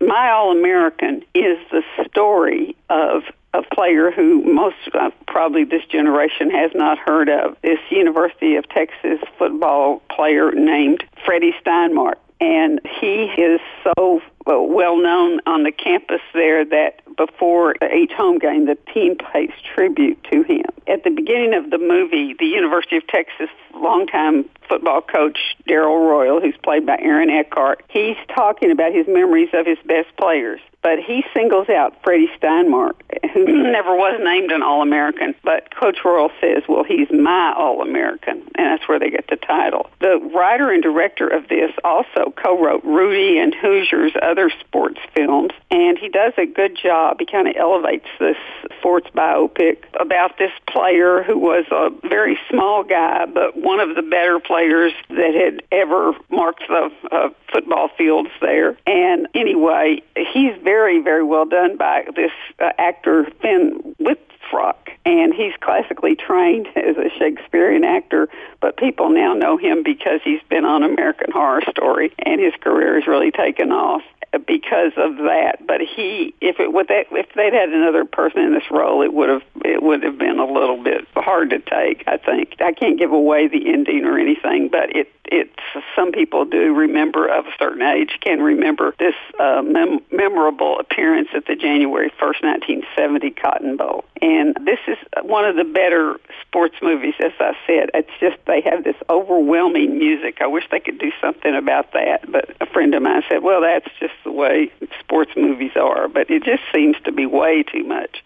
My All-American is the story of a player who most probably this generation has not heard of, this University of Texas football player named Freddie Steinmark. And he is so well known on the campus there that before each home game, the team pays tribute to him. At the beginning of the movie, the University of Texas longtime football coach Darrell Royal, who's played by Aaron Eckhart, he's talking about his memories of his best players. But he singles out Freddie Steinmark, who never was named an All-American. But Coach Royal says, well, he's my All-American, and that's where they get the title. The writer and director of this also co-wrote Rudy and Hoosier's other sports films, and he does a good job. He kind of elevates this sports biopic about this player who was a very small guy, but one of the better players that had ever marked the football fields there. And anyway, he's very, very well done by this actor, Finn Wittrock, and he's classically trained as a Shakespearean actor, but people now know him because he's been on American Horror Story, and his career has really taken off because of that. But if they'd had another person in this role, it would have been a little bit hard to take, I think. I can't give away the ending or anything, but it's some people do remember, of a certain age, can remember this memorable appearance at the January 1st, 1970 Cotton Bowl. And this is one of the better sports movies, as I said. It's just they have this overwhelming music. I wish they could do something about that. But a friend of mine said, well, that's just the way sports movies are. But it just seems to be way too much.